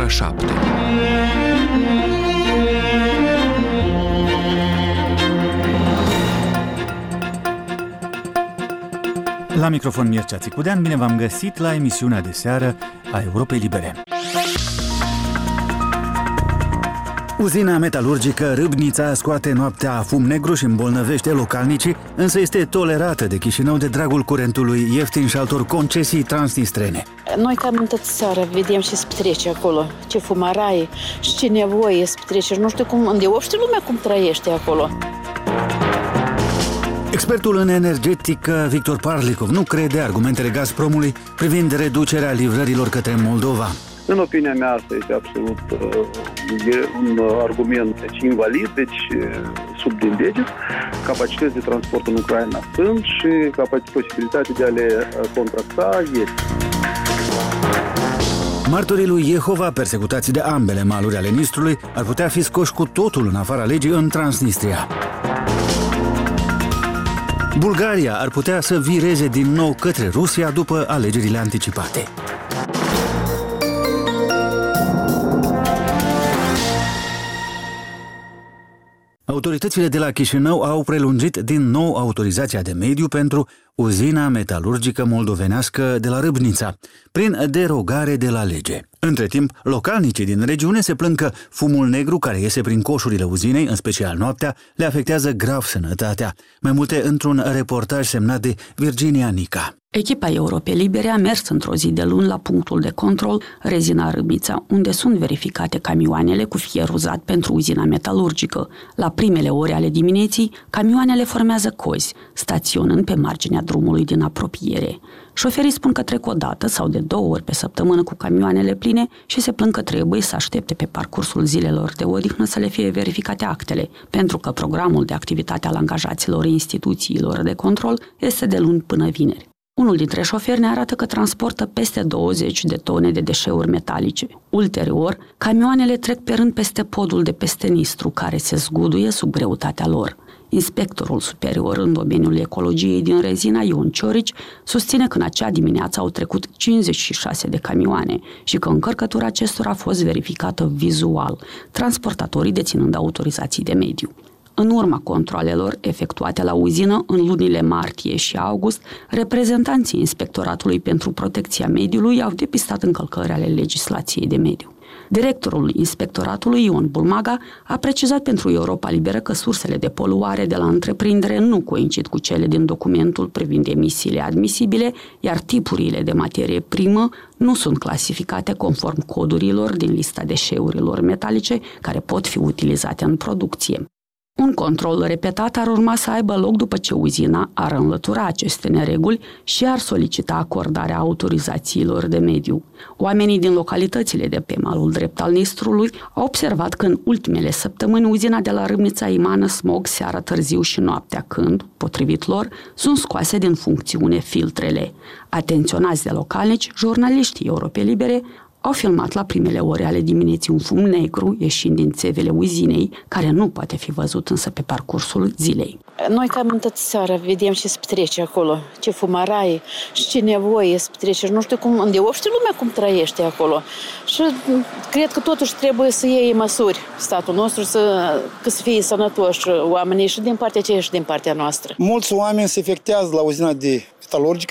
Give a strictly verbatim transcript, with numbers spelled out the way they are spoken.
ora șapte. La microfon Mircea Țicudean, bine v-am găsit la emisiunea de seară a Europei Libere. Uzina metalurgică Râbnița scoate noaptea fum negru și îmbolnăvește localnicii, însă este tolerată de Chișinău de dragul curentului ieftin și altor concesii transnistrene. Noi cam în toată seara vedem ce se petrece acolo, ce fumăraie și ce nevoie se petrece. Nu știu cum, îndeopște lumea cum trăiește acolo. Expertul în energetică Victor Parlikov nu crede argumentele Gazpromului privind reducerea livrărilor către Moldova. În opinia mea, asta este absolut uh, un argument deci, invalid, deci sub din deget. Capacități de transport în Ucraina sunt și posibilitatea de a le contracta este. Martorii lui Jehova, persecutați de ambele maluri ale Nistrului, ar putea fi scoși cu totul în afara legii în Transnistria. Bulgaria ar putea să vireze din nou către Rusia după alegerile anticipate. Autoritățile de la Chișinău au prelungit din nou autorizația de mediu pentru uzina metalurgică moldovenească de la Râbnița, prin derogare de la lege. Între timp, localnicii din regiune se plâng că fumul negru care iese prin coșurile uzinei, în special noaptea, le afectează grav sănătatea. Mai multe într-un reportaj semnat de Virginia Nica. Echipa Europei Libere a mers într-o zi de luni la punctul de control Rezina Râbnița, unde sunt verificate camioanele cu fier uzat pentru uzina metalurgică. La primele ore ale dimineții, camioanele formează cozi, staționând pe marginea drumului din apropiere. Șoferii spun că trec o dată sau de două ori pe săptămână cu camioanele pline și se plâng că trebuie să aștepte pe parcursul zilelor de odihnă să le fie verificate actele, pentru că programul de activitate al angajaților instituțiilor de control este de luni până vineri. Unul dintre șoferi ne arată că transportă peste douăzeci de tone de deșeuri metalice. Ulterior, camioanele trec pe rând peste podul de peste Nistru, care se zguduie sub greutatea lor. Inspectorul superior în domeniul ecologiei din Rezina, Ion Ciorici, susține că în acea dimineață au trecut cincizeci și șase de camioane și că încărcătura acestora a fost verificată vizual, transportatorii deținând autorizații de mediu. În urma controalelor efectuate la uzină în lunile martie și august, reprezentanții Inspectoratului pentru Protecția Mediului au depistat încălcări ale legislației de mediu. Directorul Inspectoratului, Ion Bulmaga, a precizat pentru Europa Liberă că sursele de poluare de la întreprindere nu coincid cu cele din documentul privind emisiile admisibile, iar tipurile de materie primă nu sunt clasificate conform codurilor din lista deșeurilor metalice care pot fi utilizate în producție. Un control repetat ar urma să aibă loc după ce uzina ar înlătura aceste nereguli și ar solicita acordarea autorizațiilor de mediu. Oamenii din localitățile de pe malul drept al Nistrului au observat că în ultimele săptămâni uzina de la Râbnița emană smog seara târziu și noaptea când, potrivit lor, sunt scoase din funcțiune filtrele. Atenționați de localnici, jurnaliștii Europei Libere au filmat la primele ore ale dimineții un fum negru ieșind din țevele uzinei, care nu poate fi văzut însă pe parcursul zilei. Noi cam în toată seara vedem ce se petrece acolo, ce fumăraie și ce nevoie se petrece. Nu știu cum, îndeopște lumea cum trăiește acolo. Și cred că totuși trebuie să iei măsuri statul nostru, să, că să fie sănătoși oamenii și din partea aceea și din partea noastră. Mulți oameni se infectează la uzina de metalurgică